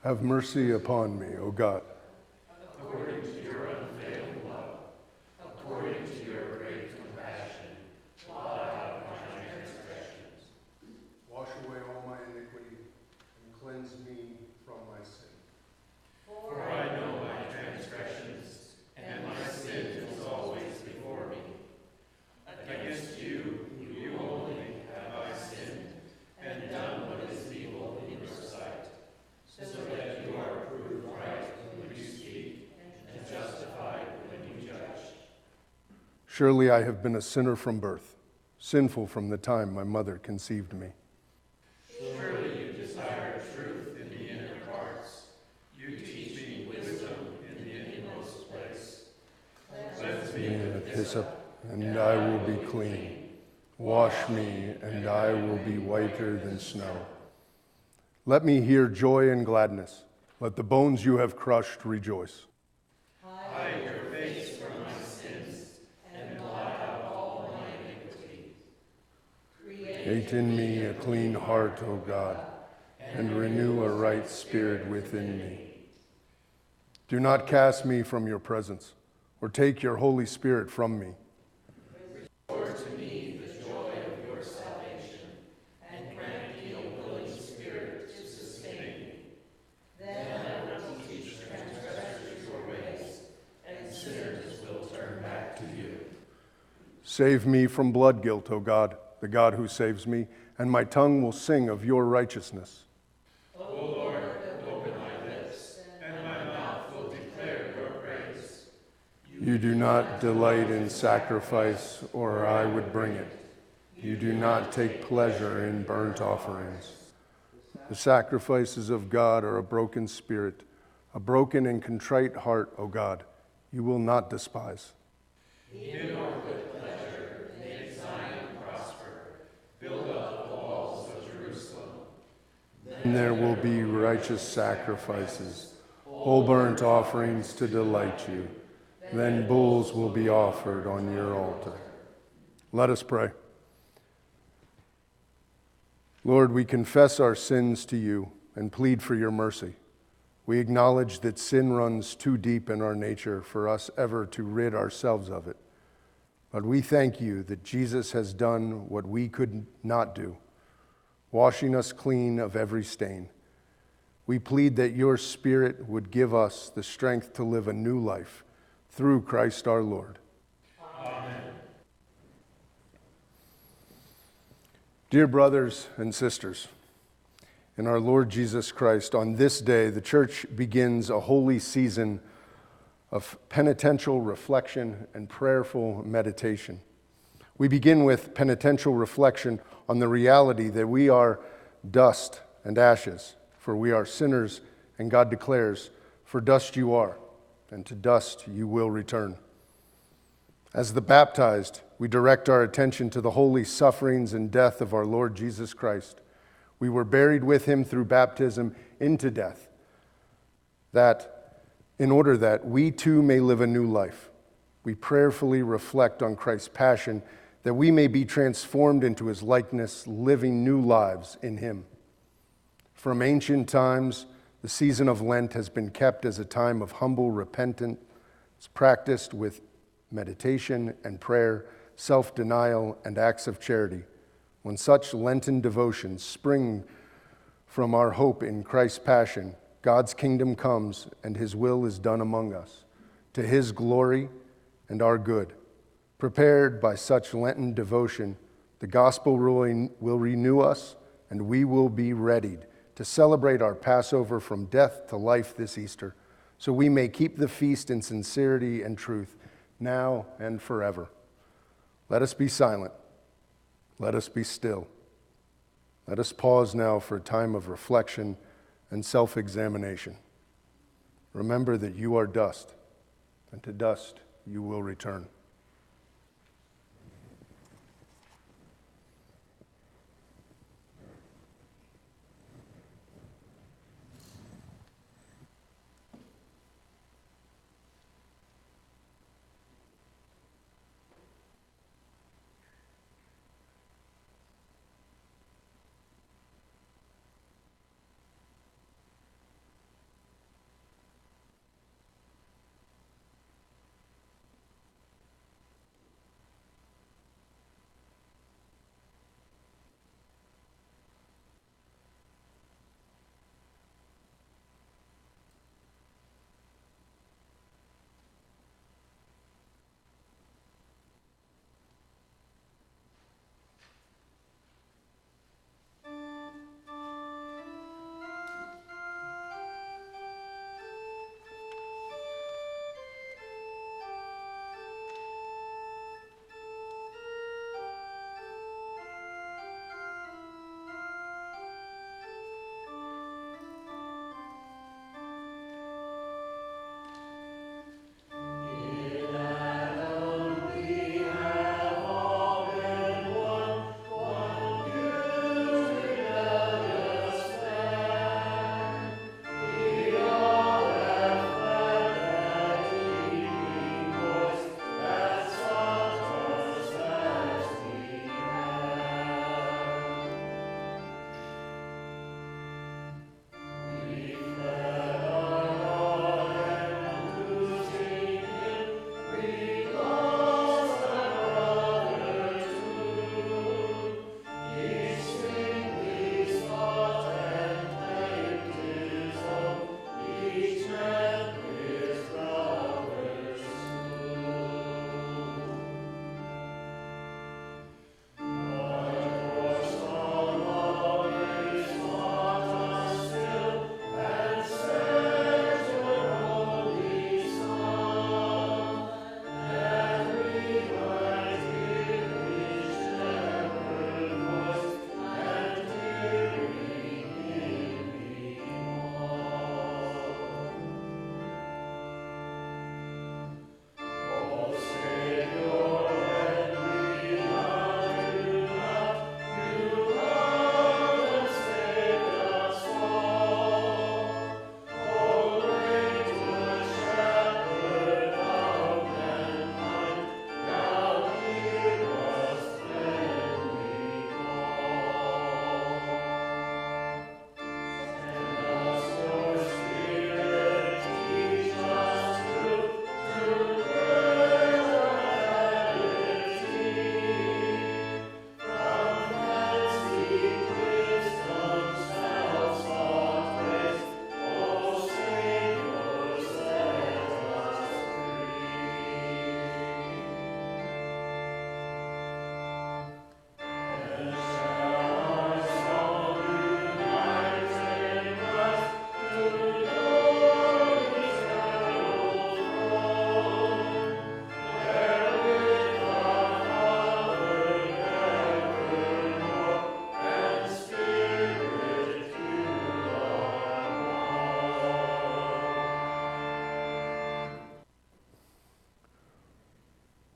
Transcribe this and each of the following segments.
Have mercy upon me, O God. According to your unfailing love, according to your great compassion, blot out my transgressions. Wash away all my iniquity and cleanse me from my sin. For I know my transgressions, and my sin is always before me. Against you, you only, have I sinned, and done what is evil in your sight, so that you are proved right when you speak, and justified when you judge. Surely I have been a sinner from birth, sinful from the time my mother conceived me. Surely you desire truth in the inner parts. You teach me wisdom in the inmost place. Cleanse me with hyssop, and I will be clean. Wash me, and I will be whiter than snow. Let me hear joy and gladness. Let the bones you have crushed rejoice. hide your face from my sins, and blot out all my iniquity. Create in me a clean heart, O God, and renew a right spirit within me. Do not cast me from your presence, or take your Holy Spirit from me. Restore to me the joy of your salvation, and grant me a willing spirit to sustain me. Then I will teach transgressors your ways, and sinners will turn back to you. Save me from blood guilt, O God, the God who saves me, and my tongue will sing of your righteousness. O Lord, open my lips, and my mouth will declare your praise. You do not delight in sacrifice, or I would bring it. You do not take pleasure in burnt offerings. The sacrifices of God are a broken spirit, a broken and contrite heart, O God, you will not despise. In your good pleasure, make Zion prosper. Build up the walls of Jerusalem. And there will be righteous sacrifices, whole burnt offerings to delight you. Then bulls will be offered on your altar. Let us pray. Lord, we confess our sins to you and plead for your mercy. We acknowledge that sin runs too deep in our nature for us ever to rid ourselves of it. But we thank you that Jesus has done what we could not do, washing us clean of every stain. We plead that your Spirit would give us the strength to live a new life through Christ our Lord. Amen. Dear brothers and sisters, in our Lord Jesus Christ, on this day, the church begins a holy season of penitential reflection and prayerful meditation. We begin with penitential reflection on the reality that we are dust and ashes, for we are sinners, and God declares, "For dust you are, and to dust you will return." As the baptized, we direct our attention to the holy sufferings and death of our Lord Jesus Christ. We were buried with him through baptism into death, that in order that we too may live a new life, we prayerfully reflect on Christ's passion, that we may be transformed into his likeness, living new lives in him. From ancient times, the season of Lent has been kept as a time of humble repentance, practiced with meditation and prayer, self-denial, and acts of charity. When such Lenten devotions spring from our hope in Christ's passion, God's kingdom comes and his will is done among us, to his glory and our good. Prepared by such Lenten devotion, the gospel will renew us, and we will be readied to celebrate our Passover from death to life this Easter, so we may keep the feast in sincerity and truth, now and forever. Let us be silent. Let us be still. Let us pause now for a time of reflection and self-examination. Remember that you are dust, and to dust you will return.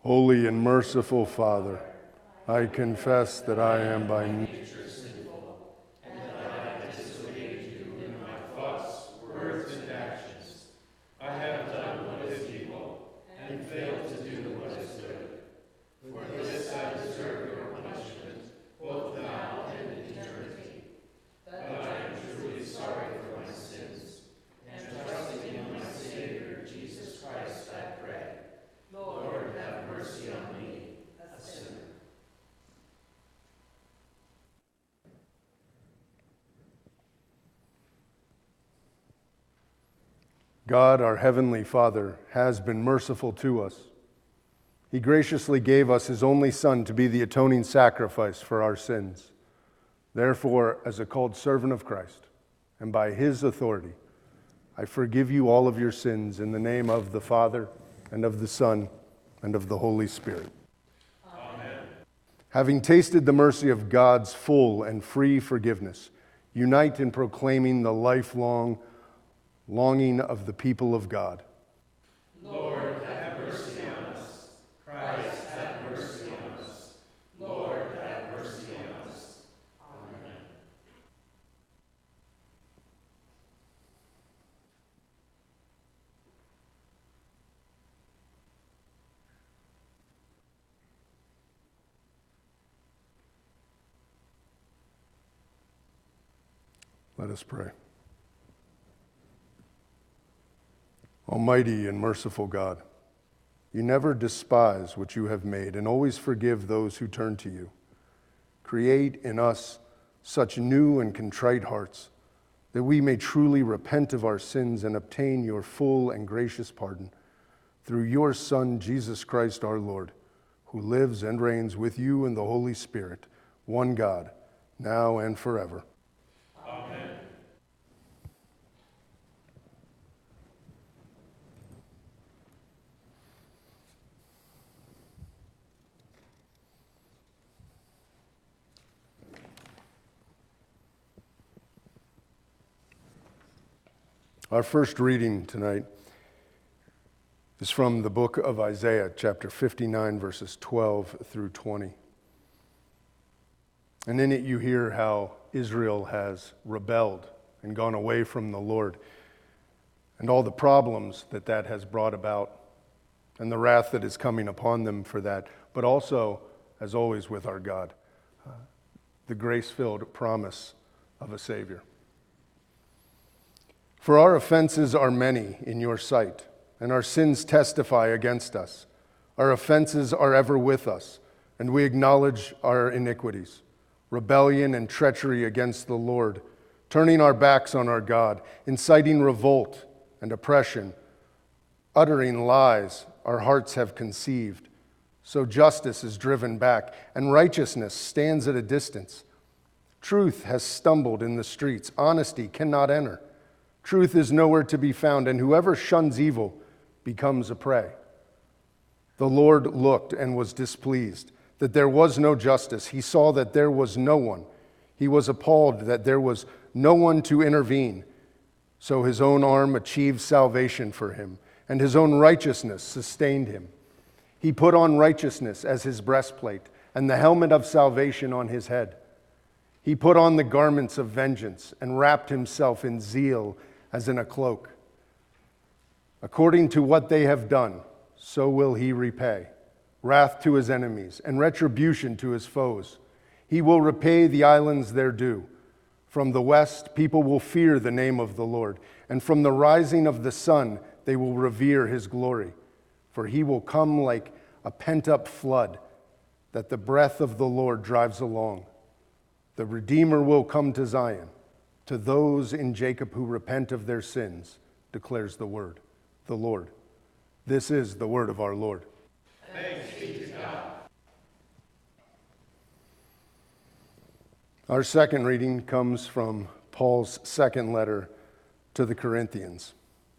Holy and merciful Father, I confess that I am by nature God, our Heavenly Father, has been merciful to us. He graciously gave us His only Son to be the atoning sacrifice for our sins. Therefore, as a called servant of Christ, and by His authority, I forgive you all of your sins in the name of the Father, and of the Son, and of the Holy Spirit. Amen. Having tasted the mercy of God's full and free forgiveness, unite in proclaiming the lifelong longing of the people of God. Lord, have mercy on us. Christ, have mercy on us. Lord, have mercy on us. Amen. Let us pray. Almighty and merciful God, you never despise what you have made and always forgive those who turn to you. Create in us such new and contrite hearts that we may truly repent of our sins and obtain your full and gracious pardon through your Son, Jesus Christ our Lord, who lives and reigns with you in the Holy Spirit, one God, now and forever. Amen. Our first reading tonight is from the book of Isaiah, chapter 59, verses 12 through 20. And in it you hear how Israel has rebelled and gone away from the Lord, and all the problems that that has brought about, and the wrath that is coming upon them for that, but also, as always with our God, the grace-filled promise of a Savior. For our offenses are many in your sight, and our sins testify against us. Our offenses are ever with us, and we acknowledge our iniquities, rebellion and treachery against the Lord, turning our backs on our God, inciting revolt and oppression, uttering lies our hearts have conceived. So justice is driven back, and righteousness stands at a distance. Truth has stumbled in the streets. Honesty cannot enter. Truth is nowhere to be found, and whoever shuns evil becomes a prey. The Lord looked and was displeased that there was no justice. He saw that there was no one. He was appalled that there was no one to intervene. So his own arm achieved salvation for him, and his own righteousness sustained him. He put on righteousness as his breastplate, and the helmet of salvation on his head. He put on the garments of vengeance and wrapped himself in zeal as in a cloak. According to what they have done, so will he repay. Wrath to his enemies and retribution to his foes. He will repay the islands their due. From the west, people will fear the name of the Lord, and from the rising of the sun, they will revere his glory. For he will come like a pent-up flood that the breath of the Lord drives along. The Redeemer will come to Zion, to those in Jacob who repent of their sins, declares the Lord. This is the word of our Lord. Thanks be to God. Our second reading comes from Paul's second letter to the Corinthians.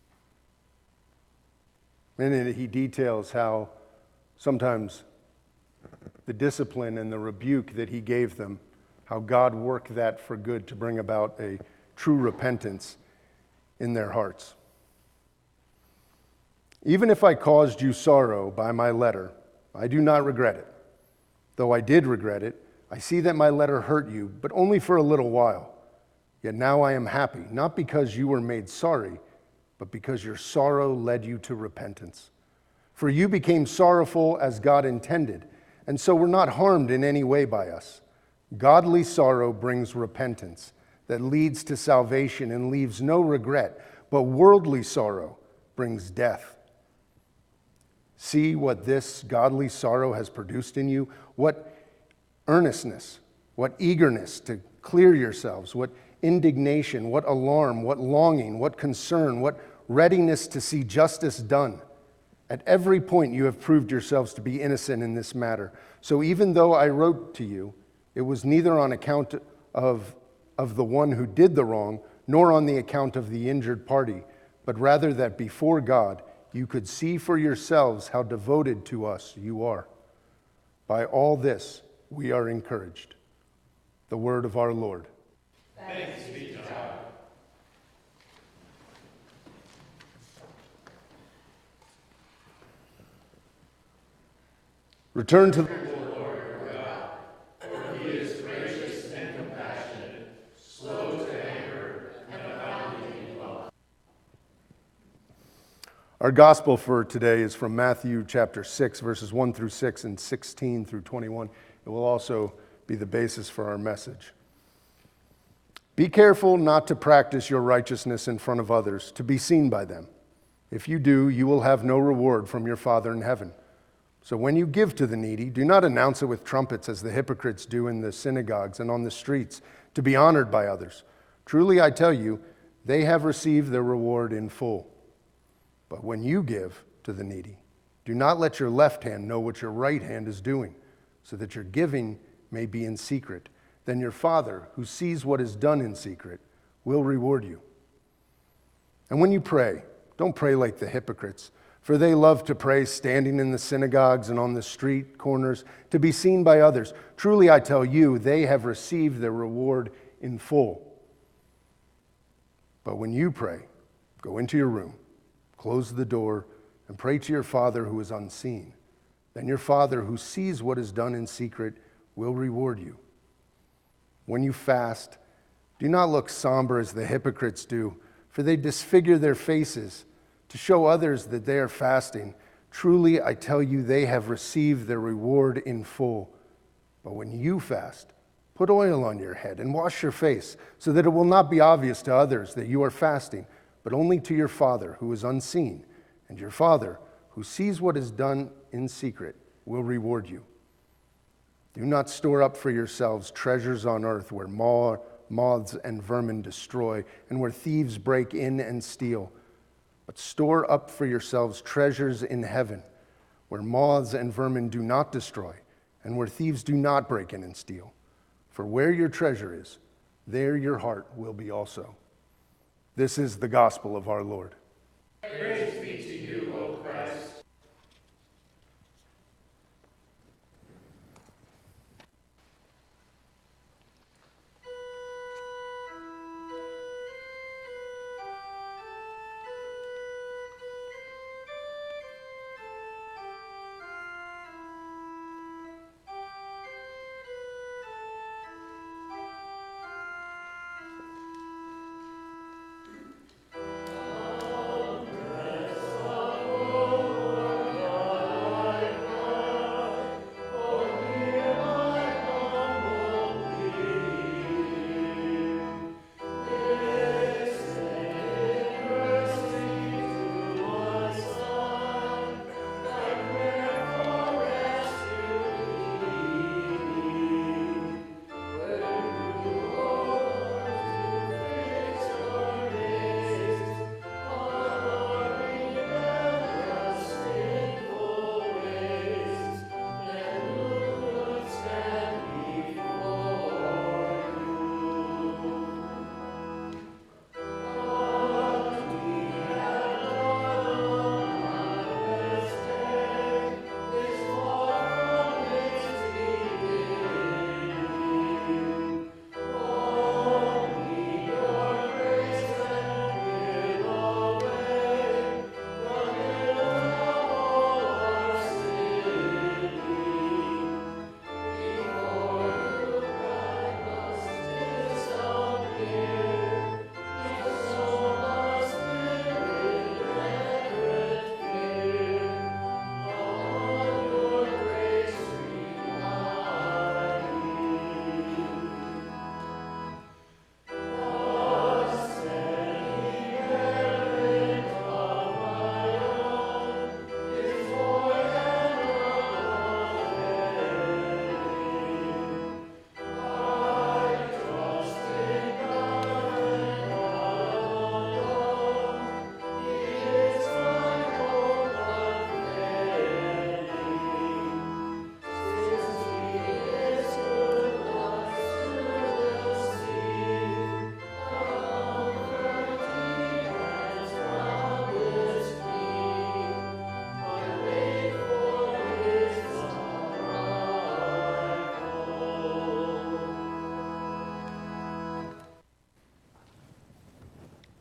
In it, he details how sometimes the discipline and the rebuke that he gave them, how God worked that for good to bring about a true repentance in their hearts. Even if I caused you sorrow by my letter, I do not regret it. Though I did regret it, I see that my letter hurt you, but only for a little while. Yet now I am happy, not because you were made sorry, but because your sorrow led you to repentance. For you became sorrowful as God intended, and so were not harmed in any way by us. Godly sorrow brings repentance that leads to salvation and leaves no regret, but worldly sorrow brings death. See what this godly sorrow has produced in you, what earnestness, what eagerness to clear yourselves, what indignation, what alarm, what longing, what concern, what readiness to see justice done. At every point you have proved yourselves to be innocent in this matter. So even though I wrote to you, it was neither on account of the one who did the wrong, nor on the account of the injured party, but rather that before God you could see for yourselves how devoted to us you are. By all this we are encouraged. The word of our Lord. Thanks be to God. Return to the Lord your God, for he is gracious and compassionate, slow to anger, and abounding in love. Our gospel for today is from Matthew chapter 6, verses 1 through 6 and 16 through 21. It will also be the basis for our message. Be careful not to practice your righteousness in front of others, to be seen by them. If you do, you will have no reward from your Father in heaven. So when you give to the needy, do not announce it with trumpets as the hypocrites do in the synagogues and on the streets, to be honored by others. Truly I tell you, they have received their reward in full. But when you give to the needy, do not let your left hand know what your right hand is doing, so that your giving may be in secret. Then your Father, who sees what is done in secret, will reward you. And when you pray, don't pray like the hypocrites, for they love to pray standing in the synagogues and on the street corners to be seen by others. Truly I tell you, they have received their reward in full. But when you pray, go into your room, close the door, and pray to your Father who is unseen. Then your Father who sees what is done in secret will reward you. When you fast, do not look somber as the hypocrites do, for they disfigure their faces to show others that they are fasting. Truly, I tell you, they have received their reward in full. But when you fast, put oil on your head and wash your face, so that it will not be obvious to others that you are fasting, but only to your Father who is unseen. And your Father, who sees what is done in secret, will reward you. Do not store up for yourselves treasures on earth where moths and vermin destroy, and where thieves break in and steal. But store up for yourselves treasures in heaven, where moths and vermin do not destroy, and where thieves do not break in and steal. For where your treasure is, there your heart will be also. This is the gospel of our Lord. Praise be to you, O Christ.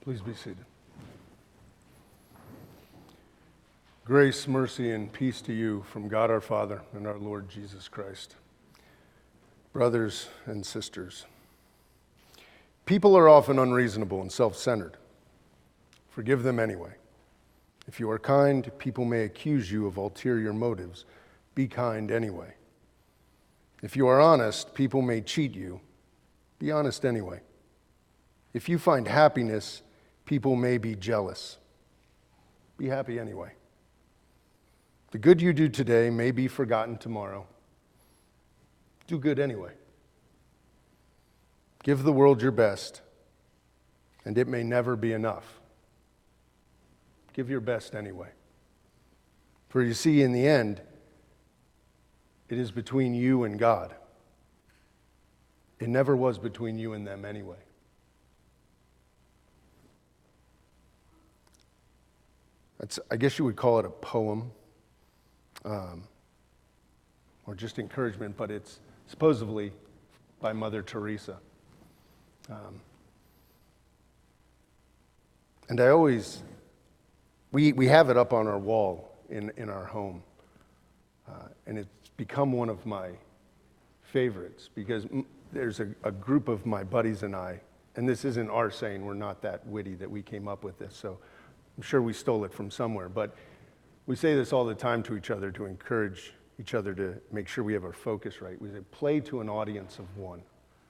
Please be seated. Grace, mercy, and peace to you from God our Father and our Lord Jesus Christ. Brothers and sisters, people are often unreasonable and self-centered. Forgive them anyway. If you are kind, people may accuse you of ulterior motives. Be kind anyway. If you are honest, people may cheat you. Be honest anyway. If you find happiness, people may be jealous. Be happy anyway. The good you do today may be forgotten tomorrow. Do good anyway. Give the world your best, and it may never be enough. Give your best anyway. For you see, in the end, it is between you and God. It never was between you and them anyway. I guess you would call it a poem, or just encouragement, but it's supposedly by Mother Teresa. And I always, we have it up on our wall in our home, and it's become one of my favorites because there's a group of my buddies and I, and this isn't our saying, we're not that witty that we came up with this, so I'm sure we stole it from somewhere, but we say this all the time to each other to encourage each other to make sure we have our focus right. We say, play to an audience of one.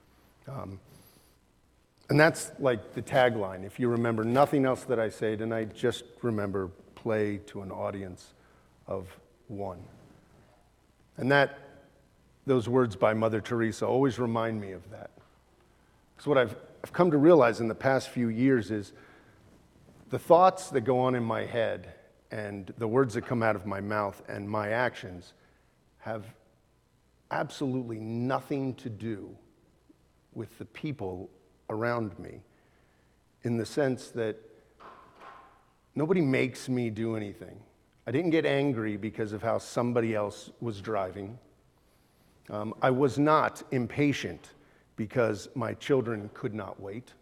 And that's like the tagline. If you remember nothing else that I say tonight, just remember, play to an audience of one. And those words by Mother Teresa always remind me of that. Because what I've come to realize in the past few years is the thoughts that go on in my head and the words that come out of my mouth and my actions have absolutely nothing to do with the people around me, in the sense that nobody makes me do anything. I didn't get angry because of how somebody else was driving. I was not impatient because my children could not wait.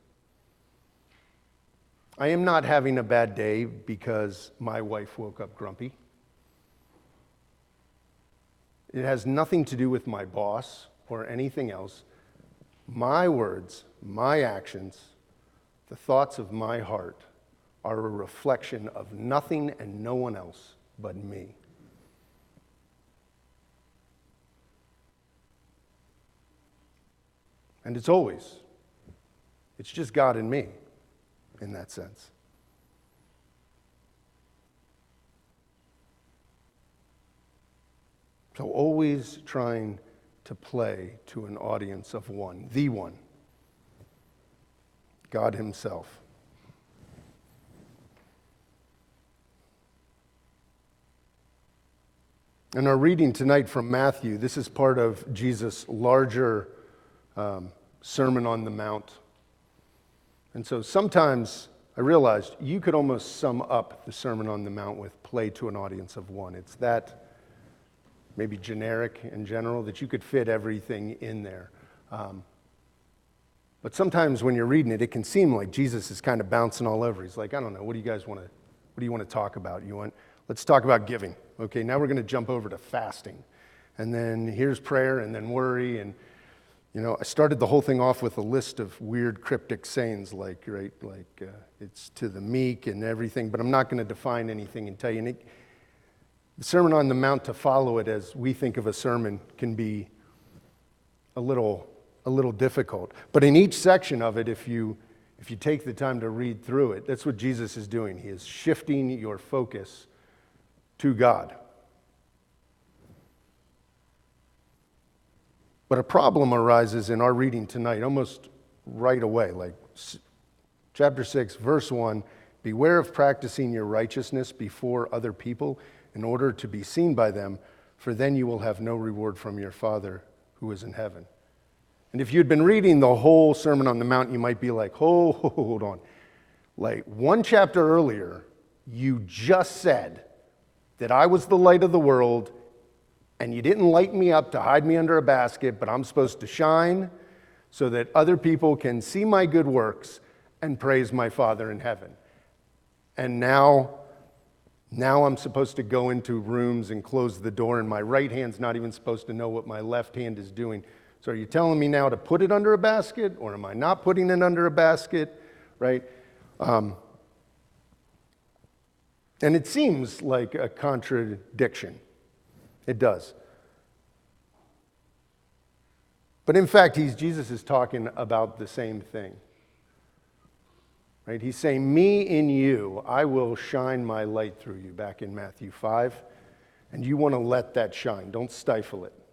I am not having a bad day because my wife woke up grumpy. It has nothing to do with my boss or anything else. My words, my actions, the thoughts of my heart are a reflection of nothing and no one else but me. And it's just God and me in that sense. So always trying to play to an audience of one, the one, God Himself. In our reading tonight from Matthew, this is part of Jesus' larger Sermon on the Mount. And so sometimes I realized you could almost sum up the Sermon on the Mount with play to an audience of one. It's that maybe generic in general that you could fit everything in there. But sometimes when you're reading it, it can seem like Jesus is kind of bouncing all over. He's like, I don't know, what do you want to talk about? Let's talk about giving. Okay, now we're going to jump over to fasting. And then here's prayer and then worry. And, I started the whole thing off with a list of weird cryptic sayings like it's to the meek and everything, but I'm not going to define anything and tell you. And the Sermon on the Mount, to follow it as we think of a sermon, can be a little difficult. But in each section of it, if you take the time to read through it, that's what Jesus is doing. He is shifting your focus to God. But a problem arises in our reading tonight almost right away. Like chapter 6, verse 1, beware of practicing your righteousness before other people in order to be seen by them, for then you will have no reward from your Father who is in heaven. And if you'd been reading the whole Sermon on the Mount, you might be like, hold on. Like one chapter earlier, you just said that I was the light of the world, and you didn't light me up to hide me under a basket, but I'm supposed to shine so that other people can see my good works and praise my Father in heaven. And now I'm supposed to go into rooms and close the door, and my right hand's not even supposed to know what my left hand is doing. So are you telling me now to put it under a basket, or am I not putting it under a basket, right? And it seems like a contradiction. It does. But in fact, Jesus is talking about the same thing. Right? He's saying, me in you, I will shine my light through you, back in Matthew 5. And you want to let that shine. Don't stifle it.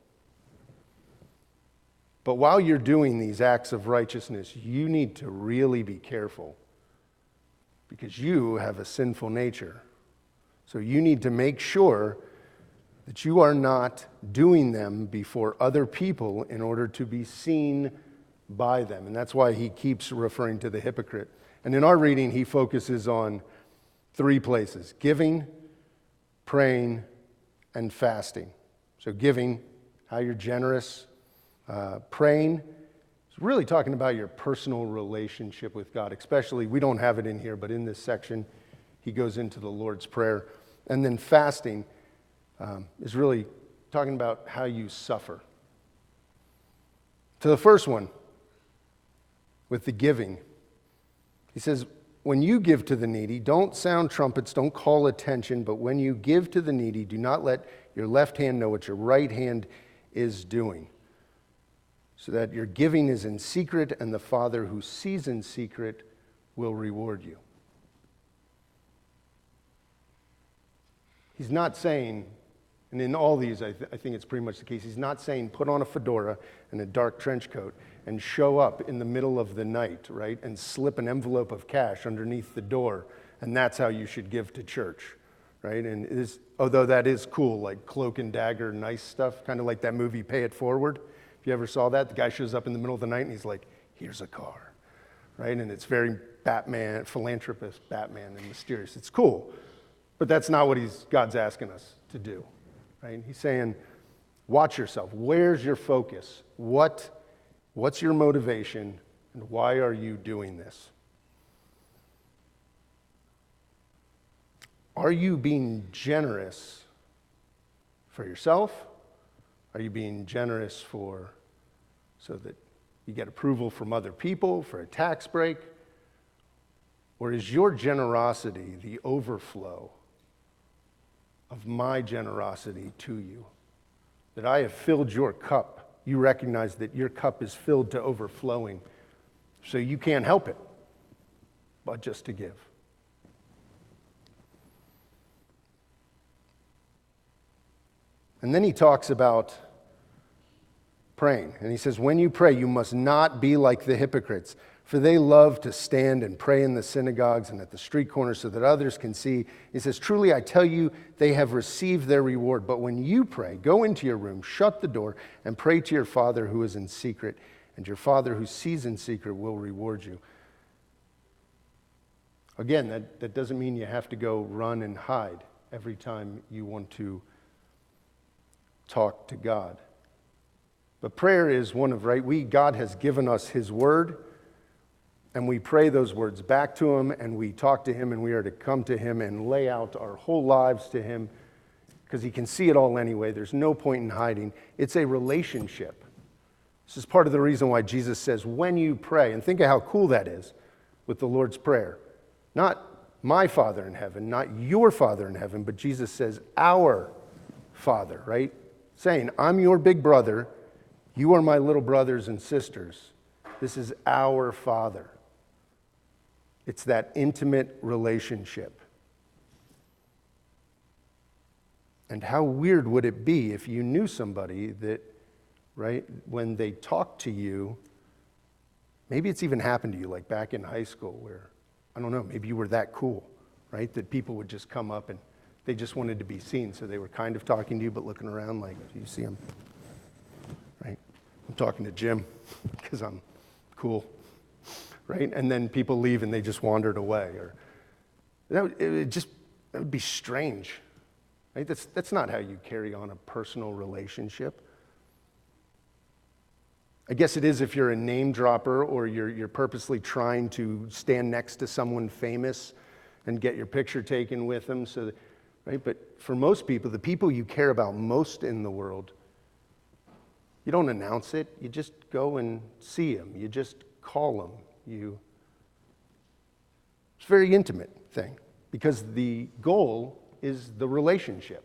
But while you're doing these acts of righteousness, you need to really be careful, because you have a sinful nature. So you need to make sure that you are not doing them before other people in order to be seen by them. And that's why he keeps referring to the hypocrite. And in our reading, he focuses on 3 places: giving, praying, and fasting. So giving, how you're generous. Praying, is really talking about your personal relationship with God. Especially, we don't have it in here, but in this section, he goes into the Lord's Prayer. And then fasting is really talking about how you suffer. To the first one, with the giving, he says, when you give to the needy, don't sound trumpets, don't call attention, but when you give to the needy, do not let your left hand know what your right hand is doing, so that your giving is in secret, and the Father who sees in secret will reward you. He's not saying, and in all these, I think it's pretty much the case, he's not saying put on a fedora and a dark trench coat and show up in the middle of the night, right, and slip an envelope of cash underneath the door, and that's how you should give to church, right? And it is, although that is cool, like cloak and dagger, nice stuff, kind of like that movie Pay It Forward. If you ever saw that, the guy shows up in the middle of the night and he's like, here's a car, right? And it's very Batman, philanthropist Batman and mysterious. It's cool, but that's not what God's asking us to do, right? He's saying, watch yourself. Where's your focus? What's your motivation, and why are you doing this? Are you being generous for yourself? Are you being generous so that you get approval from other people, for a tax break? Or is your generosity the overflow of my generosity to you? That I have filled your cup. You recognize that your cup is filled to overflowing, so you can't help it but just to give. And then he talks about praying. And he says, when you pray, you must not be like the hypocrites, for they love to stand and pray in the synagogues and at the street corners so that others can see. He says, truly, I tell you, they have received their reward. But when you pray, go into your room, shut the door, and pray to your Father who is in secret, and your Father who sees in secret will reward you. Again, that doesn't mean you have to go run and hide every time you want to talk to God. But prayer is one of, right, God has given us his word, and we pray those words back to him, and we talk to him, and we are to come to him and lay out our whole lives to him, because he can see it all anyway. There's no point in hiding. It's a relationship. This is part of the reason why Jesus says, when you pray, and think of how cool that is with the Lord's Prayer. Not my Father in heaven, not your Father in heaven, but Jesus says, our Father, right? Saying, I'm your big brother, you are my little brothers and sisters. This is our Father. It's that intimate relationship. And how weird would it be if you knew somebody that, right, when they talk to you, maybe it's even happened to you, like back in high school where, I don't know, maybe you were that cool, right, that people would just come up and they just wanted to be seen, so they were kind of talking to you but looking around like, do you see him? Right? I'm talking to Jim because I'm cool, right? And then people leave and they just wandered away. Or it would be strange, right? That's not how you carry on a personal relationship. I guess it is if you're a name dropper or you're purposely trying to stand next to someone famous and get your picture taken with them. Right? But for most people, the people you care about most in the world, you don't announce it. You just go and see them. You just call them. It's a very intimate thing because the goal is the relationship.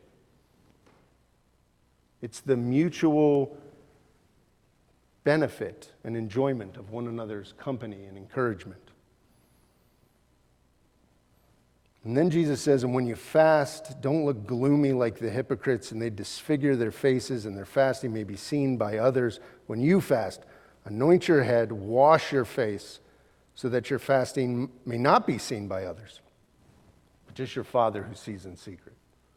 It's the mutual benefit and enjoyment of one another's company and encouragement. And then Jesus says, and when you fast, don't look gloomy like the hypocrites, and they disfigure their faces, and their fasting may be seen by others. When you fast, anoint your head, wash your face, so that your fasting may not be seen by others, but just your Father who sees in secret.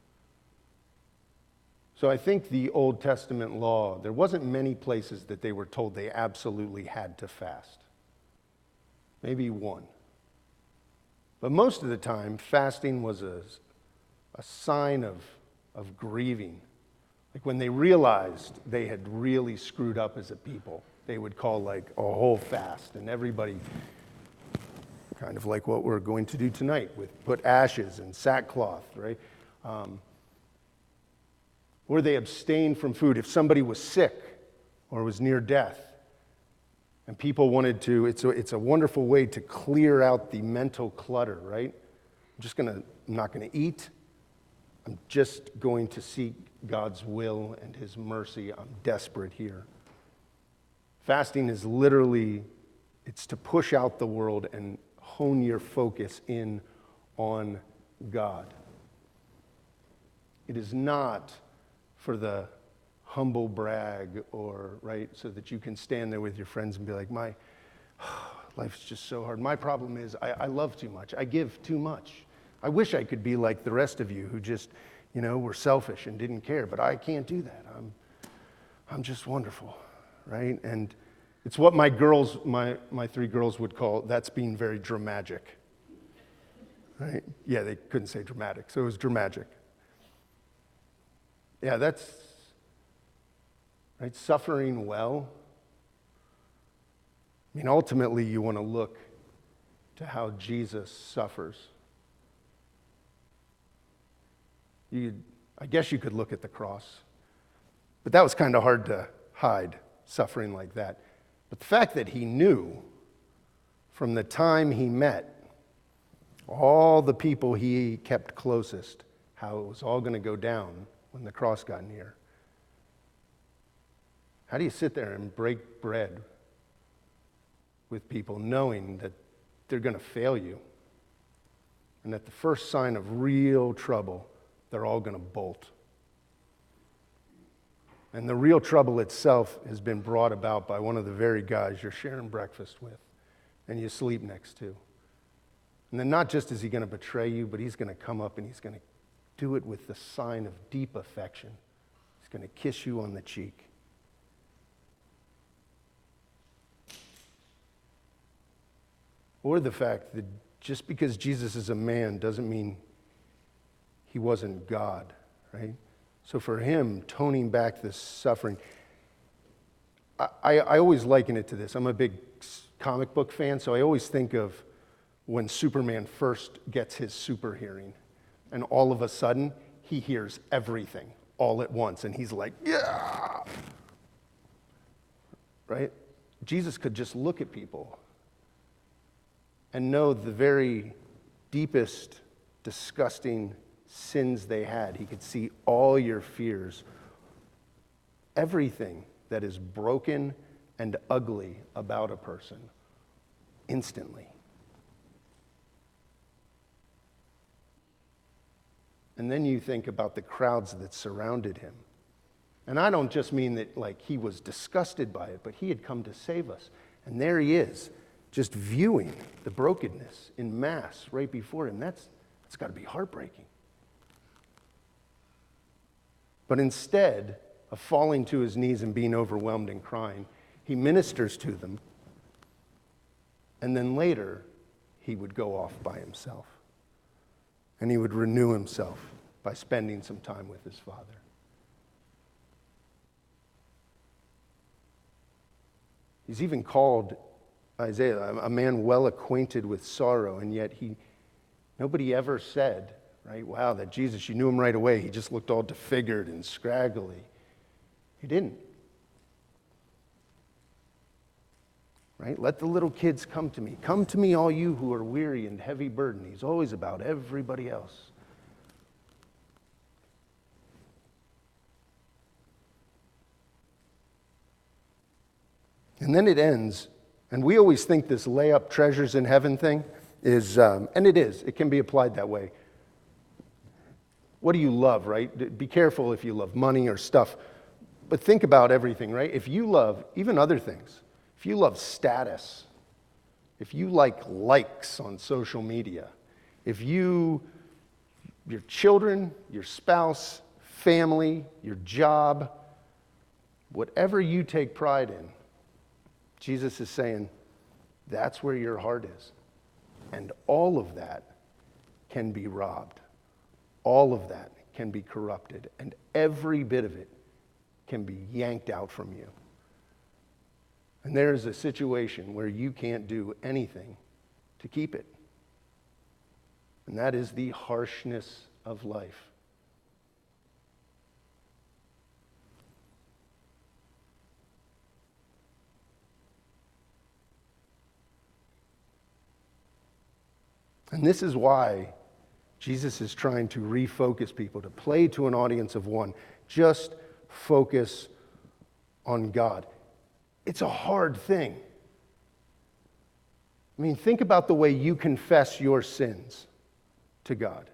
So I think the Old Testament law, there wasn't many places that they were told they absolutely had to fast. Maybe one. But most of the time, fasting was a sign of grieving. Like when they realized they had really screwed up as a people, they would call like a whole fast, and everybody, kind of like what we're going to do tonight, with put ashes and sackcloth, right? Or they abstained from food. If somebody was sick or was near death, and people wanted to, it's a wonderful way to clear out the mental clutter, right? I'm not gonna eat. I'm just going to seek God's will and his mercy. I'm desperate here. Fasting is literally, it's to push out the world and hone your focus in on God. It is not for the humble brag or, right, so that you can stand there with your friends and be like, my life's just so hard. My problem is I love too much. I give too much. I wish I could be like the rest of you who just, were selfish and didn't care, but I can't do that. I'm just wonderful, right? And it's what my three girls would call, that's being very dramatic, right? Yeah, they couldn't say dramatic, so it was dramatic. Yeah, that's, right, suffering well. I mean, ultimately, you want to look to how Jesus suffers. I guess you could look at the cross, but that was kind of hard to hide, suffering like that. But the fact that he knew from the time he met all the people he kept closest, how it was all going to go down when the cross got near. How do you sit there and break bread with people knowing that they're going to fail you and that the first sign of real trouble, they're all going to bolt? And the real trouble itself has been brought about by one of the very guys you're sharing breakfast with and you sleep next to. And then not just is he going to betray you, but he's going to come up and he's going to do it with the sign of deep affection. He's going to kiss you on the cheek. Or the fact that just because Jesus is a man doesn't mean he wasn't God, right? So for him, toning back this suffering, I always liken it to this. I'm a big comic book fan, so I always think of when Superman first gets his super hearing, and all of a sudden, he hears everything all at once, and he's like, yeah! Right? Jesus could just look at people and know the very deepest, disgusting sins they had. He could see all your fears, everything that is broken and ugly about a person, instantly. And then you think about the crowds that surrounded him. And I don't just mean that like he was disgusted by it, but he had come to save us. And there he is, just viewing the brokenness in mass right before him. That's got to be heartbreaking. But instead of falling to his knees and being overwhelmed and crying, he ministers to them. And then later, he would go off by himself. And he would renew himself by spending some time with his Father. He's even called Isaiah a man well acquainted with sorrow, and yet nobody ever said, right, wow, that Jesus, you knew him right away. He just looked all disfigured and scraggly. He didn't. Right? Let the little kids come to me. Come to me, all you who are weary and heavy burdened. He's always about everybody else. And then it ends, and we always think this lay up treasures in heaven thing is, and it is, it can be applied that way. What do you love, right? Be careful if you love money or stuff, but think about everything, right? If you love even other things, if you love status, if you like likes on social media, if your children, your spouse, family, your job, whatever you take pride in, Jesus is saying, that's where your heart is. And all of that can be robbed. All of that can be corrupted. And every bit of it can be yanked out from you. And there is a situation where you can't do anything to keep it. And that is the harshness of life. And this is why Jesus is trying to refocus people, to play to an audience of one. Just focus on God. It's a hard thing. I mean, think about the way you confess your sins to God.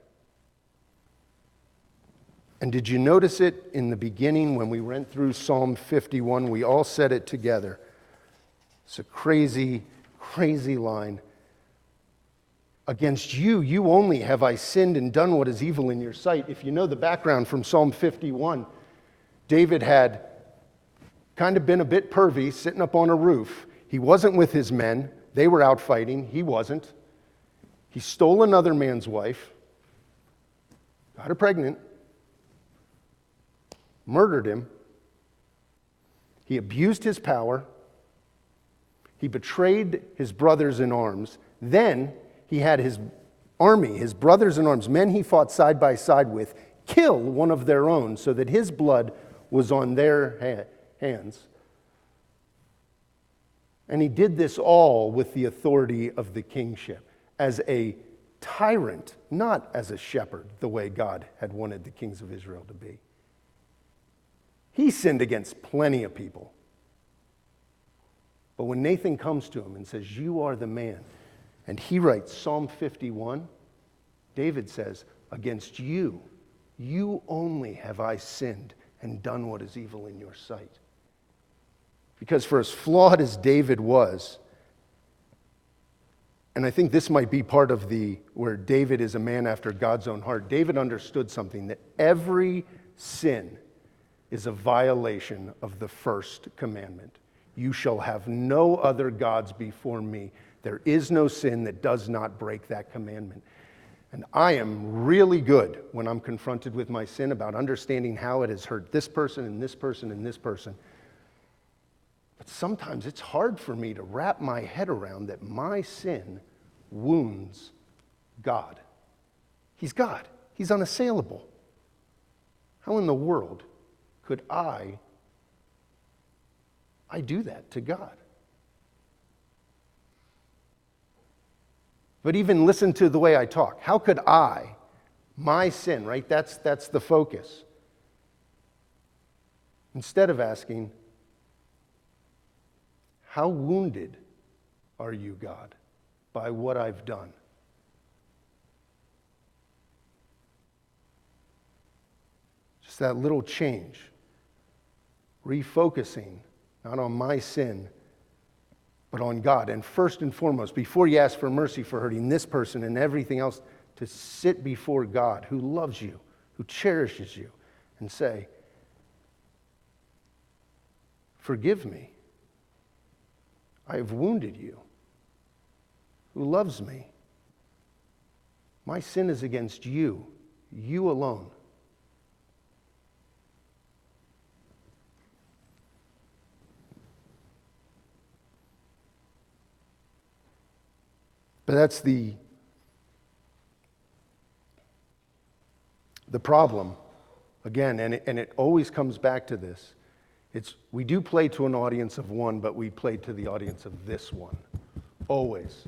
And did you notice it in the beginning when we went through Psalm 51? We all said it together. It's a crazy, crazy line. Against you, you only have I sinned and done what is evil in your sight. If you know the background from Psalm 51, David had kind of been a bit pervy, sitting up on a roof. He wasn't with his men. They were out fighting. He wasn't. He stole another man's wife, got her pregnant, murdered him. He abused his power. He betrayed his brothers in arms. Then he had his army, his brothers in arms, men he fought side by side with, kill one of their own so that his blood was on their hands. And he did this all with the authority of the kingship, as a tyrant, not as a shepherd, the way God had wanted the kings of Israel to be. He sinned against plenty of people. But when Nathan comes to him and says, you are the man, and he writes Psalm 51, David says, against you, you only have I sinned and done what is evil in your sight. Because for as flawed as David was, and I think this might be part of where David is a man after God's own heart, David understood something, that every sin is a violation of the first commandment. You shall have no other gods before me. There is no sin that does not break that commandment. And I am really good when I'm confronted with my sin about understanding how it has hurt this person and this person and this person. But sometimes it's hard for me to wrap my head around that my sin wounds God. He's God. He's unassailable. How in the world could I do that to God? But even listen to the way I talk. How could my sin, right? That's the focus. Instead of asking, how wounded are you, God, by what I've done? Just that little change. Refocusing, not on my sin, but on God. And first and foremost, before you ask for mercy for hurting this person and everything else, to sit before God who loves you, who cherishes you, and say, forgive me. I have wounded you. Who loves me? My sin is against you, you alone. But that's the problem, again, and it always comes back to this. We do play to an audience of one, but we play to the audience of this one. Always.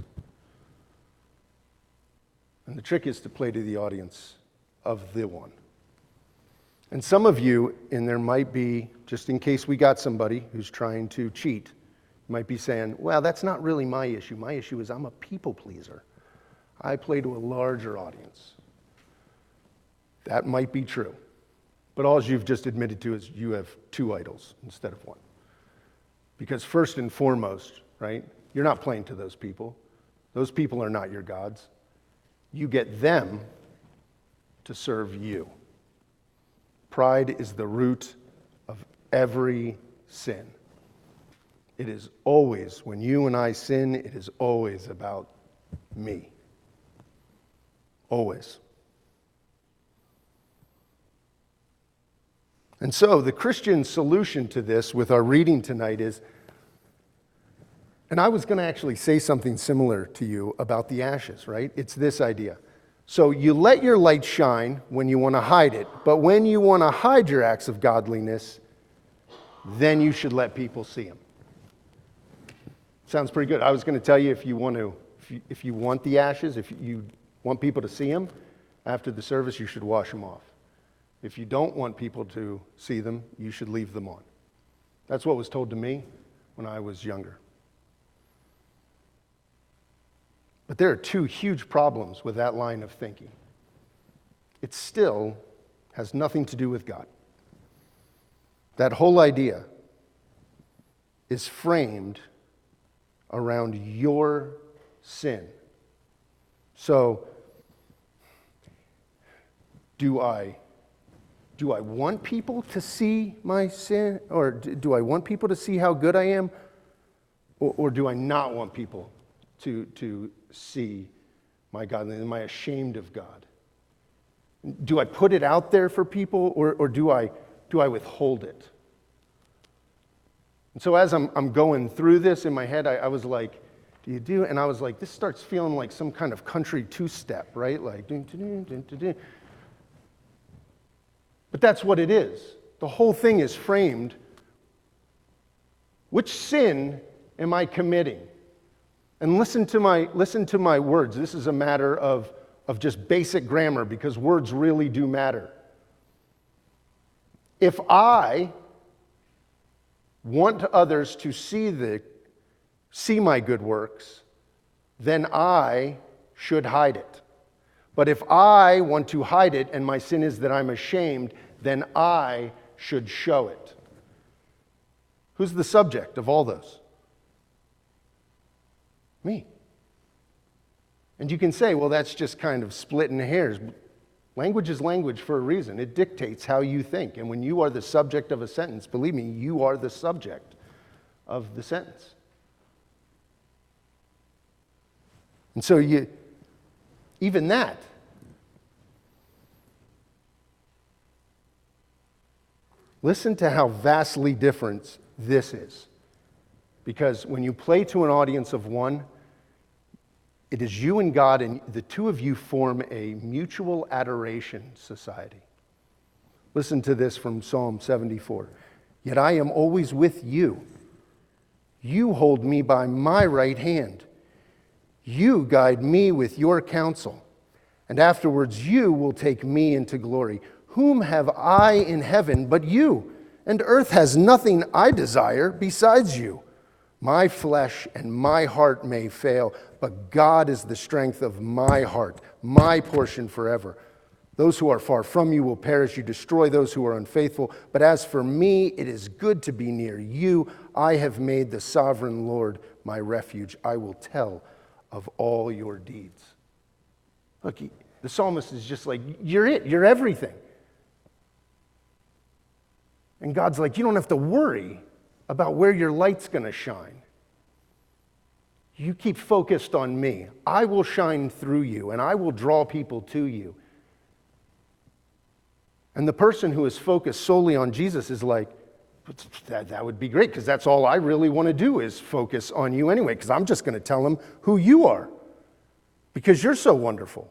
And the trick is to play to the audience of the one. And some of you, and there might be, just in case we got somebody who's trying to cheat, might be saying, well, that's not really my issue. My issue is I'm a people pleaser. I play to a larger audience. That might be true. But all you've just admitted to is you have two idols instead of one. Because first and foremost, right, you're not playing to those people. Those people are not your gods. You get them to serve you. Pride is the root of every sin. It is always, when you and I sin, it is always about me. Always. And so the Christian solution to this with our reading tonight is, and I was going to actually say something similar to you about the ashes, right? It's this idea. So you let your light shine when you want to hide it, but when you want to hide your acts of godliness, then you should let people see them. Sounds pretty good. I was going to tell you if you want the ashes, if you want people to see them, after the service you should wash them off. If you don't want people to see them, you should leave them on. That's what was told to me when I was younger. But there are two huge problems with that line of thinking. It still has nothing to do with God. That whole idea is framed around your sin. So, do I want people to see my sin? Or do I want people to see how good I am? Or do I not want people to see my godliness? Am I ashamed of God? Do I put it out there for people, or do I withhold it? And so as I'm going through this in my head, I was like, do you do? And I was like, this starts feeling like some kind of country two-step, right? Like, dun, dun, dun, dun, dun, dun. But that's what it is. The whole thing is framed. Which sin am I committing? And listen to my words. This is a matter of just basic grammar, because words really do matter. If I want others to see my good works, then I should hide it. But if I want to hide it and my sin is that I'm ashamed, then I should show it. Who's the subject of all those? Me. And you can say, well, that's just kind of splitting hairs. Language is language for a reason. It dictates how you think. And when you are the subject of a sentence, believe me, you are the subject of the sentence. And so even that, listen to how vastly different this is. Because when you play to an audience of one, it is you and God, and the two of you form a mutual adoration society. Listen to this from Psalm 74. Yet I am always with you. You hold me by my right hand. You guide me with your counsel. And afterwards you will take me into glory. Whom have I in heaven but you? And earth has nothing I desire besides you. My flesh and my heart may fail, but God is the strength of my heart, my portion forever. Those who are far from you will perish. You destroy those who are unfaithful. But as for me, it is good to be near you. I have made the sovereign Lord my refuge. I will tell of all your deeds. Look, the psalmist is just like, you're it. You're everything. And God's like, you don't have to worry about where your light's going to shine. You keep focused on me. I will shine through you, and I will draw people to you. And the person who is focused solely on Jesus is like, that would be great, because that's all I really want to do is focus on you anyway, because I'm just going to tell them who you are. because you're so wonderful.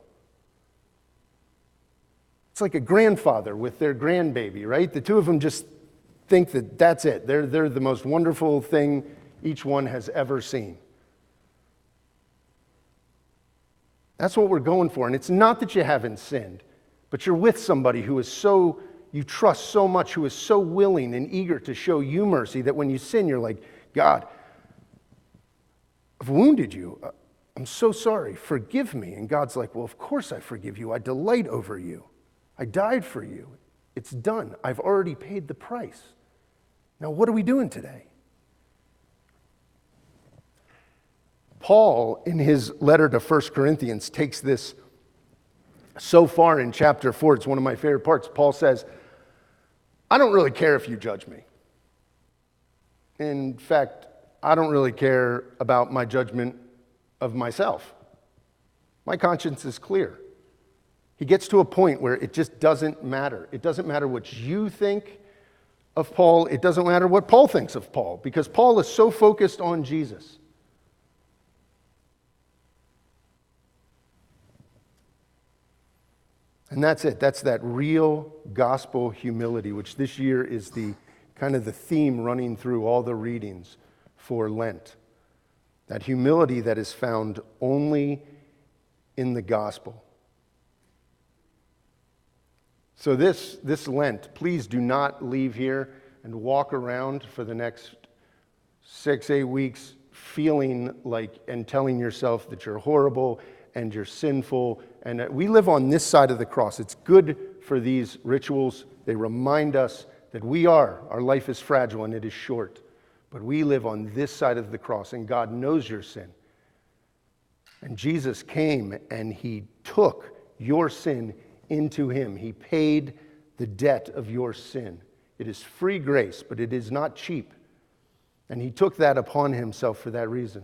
It's like a grandfather with their grandbaby, right? The two of them just think that that's it. They're the most wonderful thing each one has ever seen. That's what we're going for. And it's not that you haven't sinned, but you're with somebody who is so, you trust so much, who is so willing and eager to show you mercy that when you sin, you're like, God, I've wounded you. I'm so sorry. Forgive me. And God's like, well, of course I forgive you. I delight over you. I died for you. It's done. I've already paid the price. Now, what are we doing today? Paul, in his letter to 1 Corinthians, takes this so far in chapter 4. It's one of my favorite parts. Paul says, I don't really care if you judge me. In fact, I don't really care about my judgment of myself. My conscience is clear. He gets to a point where it just doesn't matter. It doesn't matter what you think of Paul. It doesn't matter what Paul thinks of Paul, because Paul is so focused on Jesus. And that's it. That's that real gospel humility, which this year is the kind of the theme running through all the readings for Lent. That humility that is found only in the gospel. So this Lent, please do not leave here and walk around for the next 6-8 weeks feeling like and telling yourself that you're horrible and you're sinful. And we live on this side of the cross. It's good for these rituals. They remind us that our life is fragile and it is short. But we live on this side of the cross, and God knows your sin. And Jesus came and he took your sin into him. He paid the debt of your sin. It is free grace, but it is not cheap. And he took that upon himself for that reason.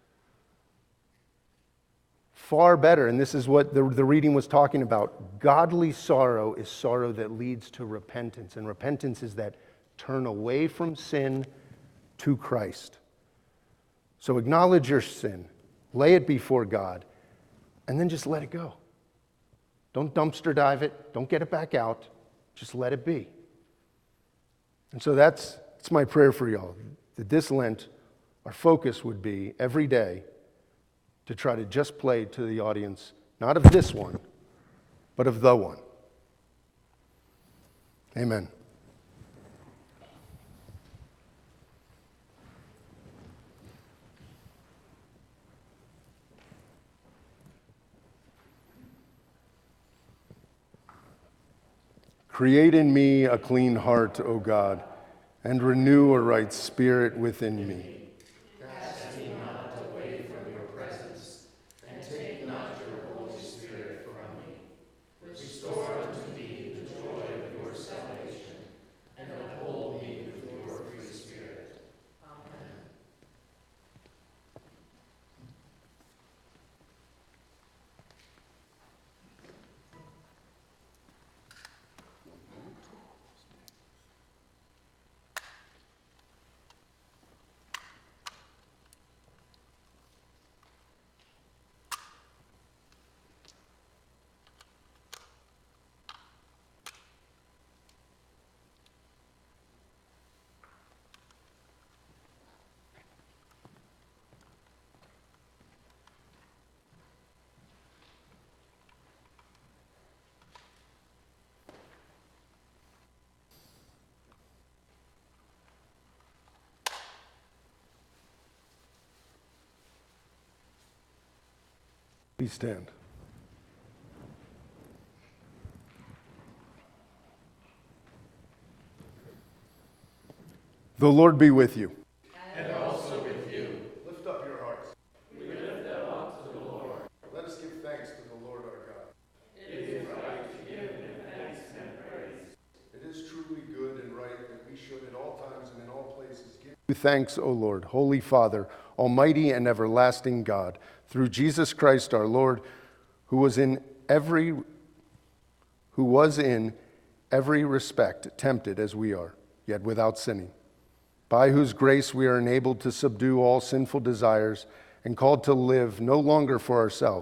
Far better, and this is what the reading was talking about, godly sorrow is sorrow that leads to repentance. And repentance is that turn away from sin to Christ. So acknowledge your sin, lay it before God, and then just let it go. Don't dumpster dive it, don't get it back out, just let it be. And so that's my prayer for y'all, that this Lent, our focus would be every day to try to just play to the audience, not of this one, but of the one. Amen. Create in me a clean heart, O God, and renew a right spirit within me. Cast me not away from your presence, and take not your Holy Spirit from me. Restore unto me the joy of your salvation, and uphold me with your free spirit. Amen. Please stand. The Lord be with you. And also with you. Lift up your hearts. We lift them up to the Lord. Let us give thanks to the Lord our God. It is right to give him thanks and praise. It is truly good and right that we should at all times and in all places give you thanks, O Lord, Holy Father, Almighty and everlasting God, through Jesus Christ our Lord, who was in every respect tempted as we are, yet without sinning, by whose grace we are enabled to subdue all sinful desires and called to live no longer for ourselves,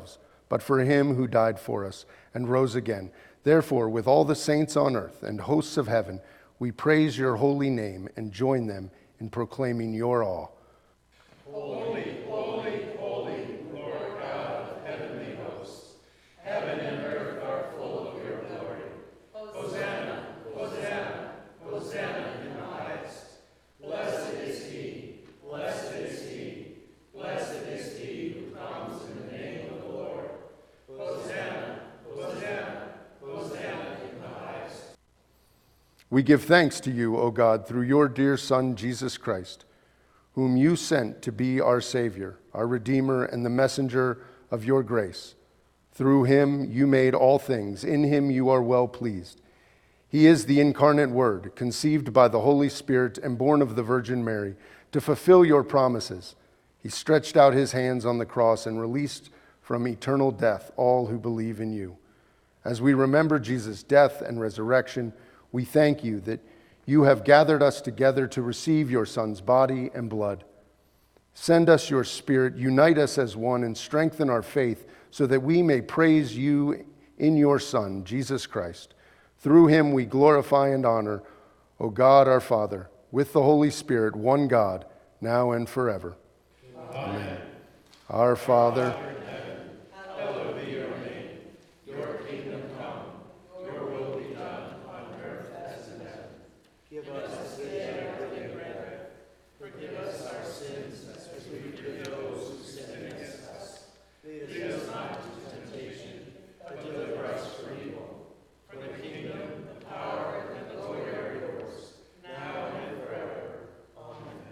but for him who died for us and rose again. Therefore, with all the saints on earth and hosts of heaven, we praise your holy name and join them in proclaiming your awe. Holy, holy, holy, Lord God of heavenly hosts. Heaven and earth are full of your glory. Hosanna, Hosanna, Hosanna in the highest. Blessed is he, blessed is he, blessed is he who comes in the name of the Lord. Hosanna, Hosanna, Hosanna in the highest. We give thanks to you, O God, through your dear Son, Jesus Christ, whom you sent to be our Savior, our Redeemer, and the messenger of your grace. Through him you made all things. In him you are well pleased. He is the incarnate Word, conceived by the Holy Spirit and born of the Virgin Mary, to fulfill your promises. He stretched out his hands on the cross and released from eternal death all who believe in you. As we remember Jesus' death and resurrection, we thank you that you have gathered us together to receive your Son's body and blood. Send us your Spirit, unite us as one, and strengthen our faith so that we may praise you in your Son, Jesus Christ. Through him we glorify and honor, O God our Father, with the Holy Spirit, one God, now and forever. Amen. Our Father, Hallowed be your name. Your kingdom come. Your will be done on earth as in heaven. Give us this day our daily bread. Forgive us our sins as we forgive those who sin against us. Lead us not into temptation, but deliver us from evil. For the kingdom, the power, and the glory are yours, now and forever. Amen.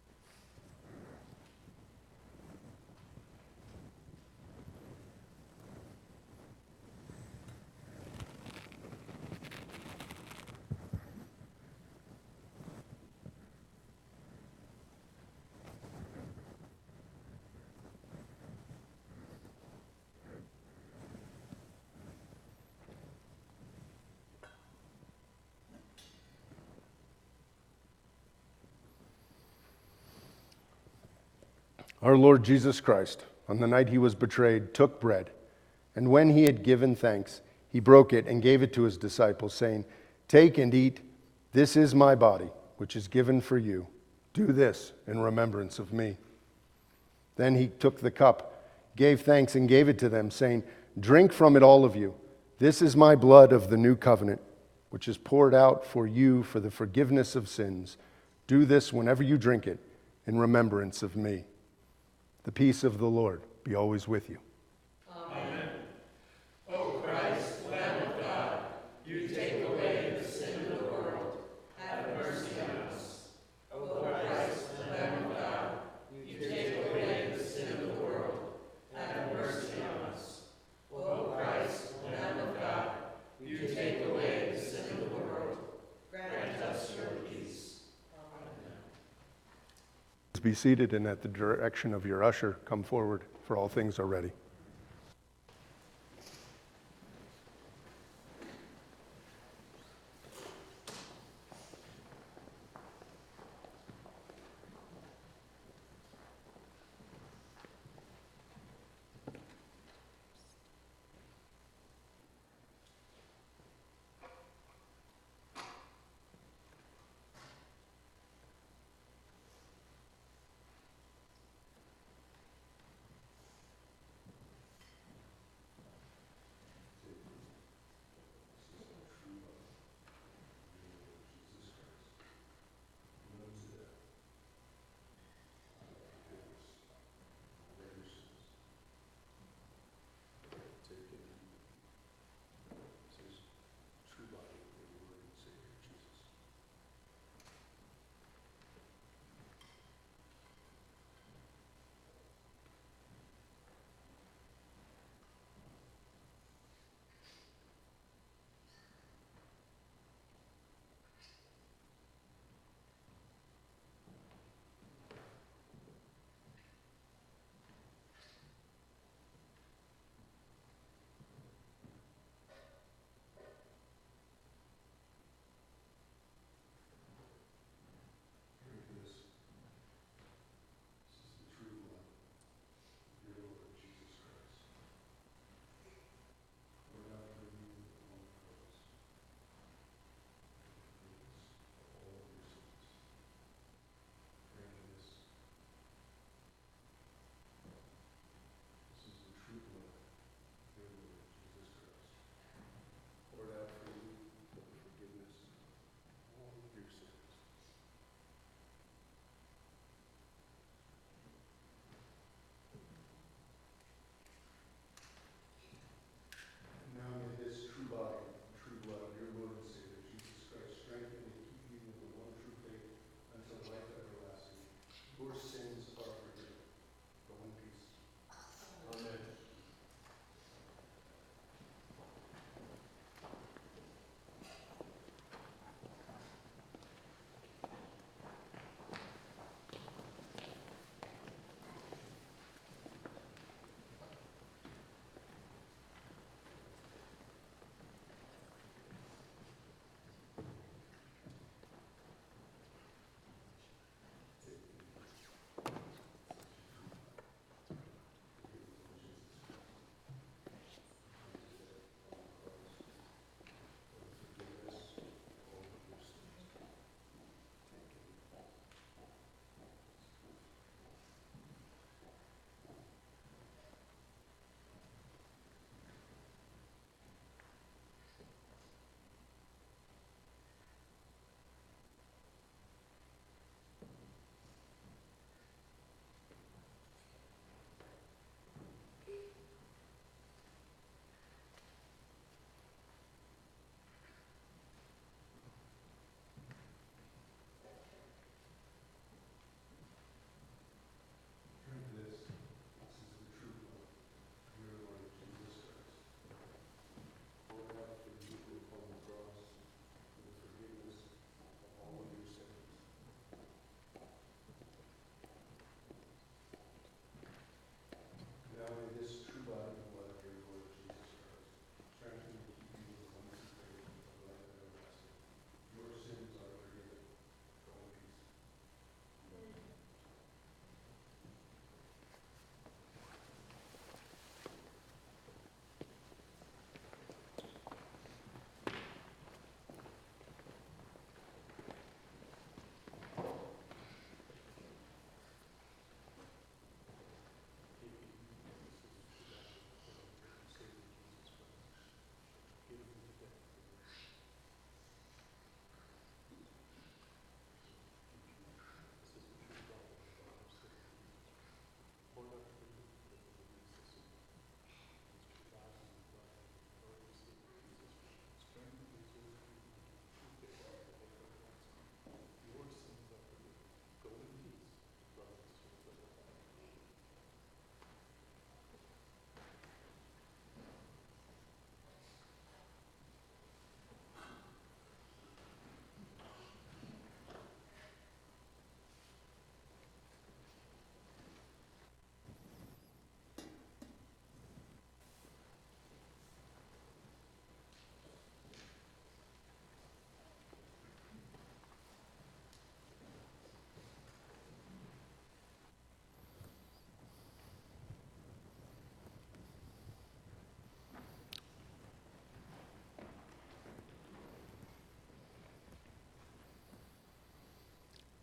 our Lord Jesus Christ, on the night he was betrayed, took bread, and when he had given thanks, he broke it and gave it to his disciples, saying, "Take and eat. This is my body, which is given for you. Do this in remembrance of me." Then he took the cup, gave thanks, and gave it to them, saying, "Drink from it, all of you. This is my blood of the new covenant, which is poured out for you for the forgiveness of sins. Do this whenever you drink it in remembrance of me." The peace of the Lord be always with you. Amen. O Christ, Lamb of God, you take away the sin of the world. Have mercy on us. O Christ, Lamb of God, you take away the sin of the world. Have mercy on us. O Christ, Lamb of God, you take away the sin of the world. Grant us your peace. Be seated, and at the direction of your usher, come forward, for all things are ready.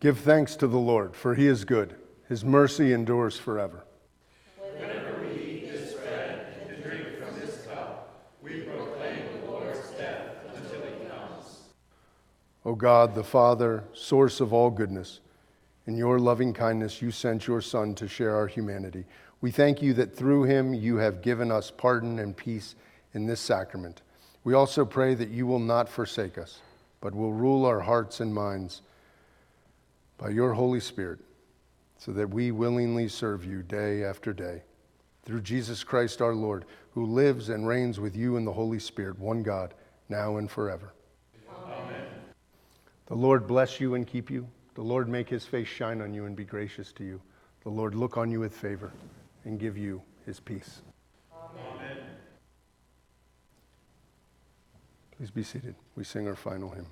Give thanks to the Lord, for he is good. His mercy endures forever. Whenever we eat this bread and drink from this cup, we proclaim the Lord's death until he comes. O God, the Father, source of all goodness, in your loving kindness you sent your Son to share our humanity. We thank you that through him you have given us pardon and peace in this sacrament. We also pray that you will not forsake us, but will rule our hearts and minds by your Holy Spirit, so that we willingly serve you day after day. Through Jesus Christ our Lord, who lives and reigns with you in the Holy Spirit, one God, now and forever. Amen. The Lord bless you and keep you. The Lord make his face shine on you and be gracious to you. The Lord look on you with favor and give you his peace. Amen. Please be seated. We sing our final hymn.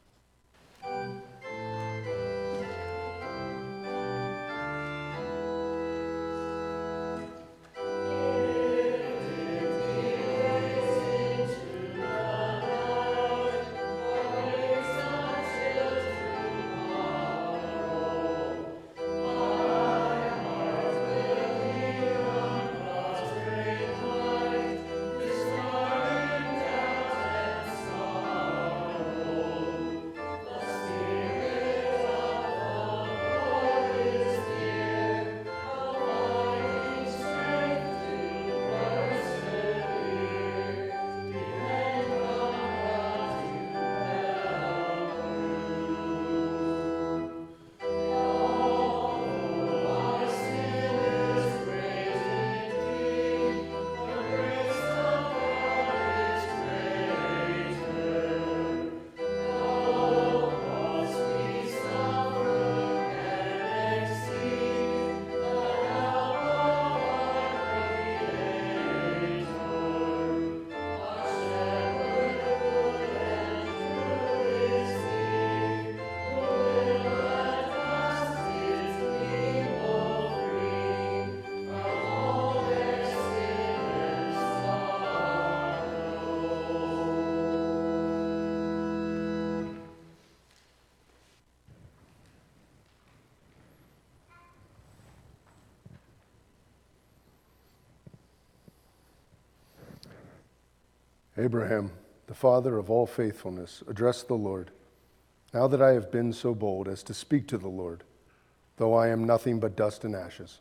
Abraham, the father of all faithfulness, addressed the Lord. Now that I have been so bold as to speak to the Lord, though I am nothing but dust and ashes.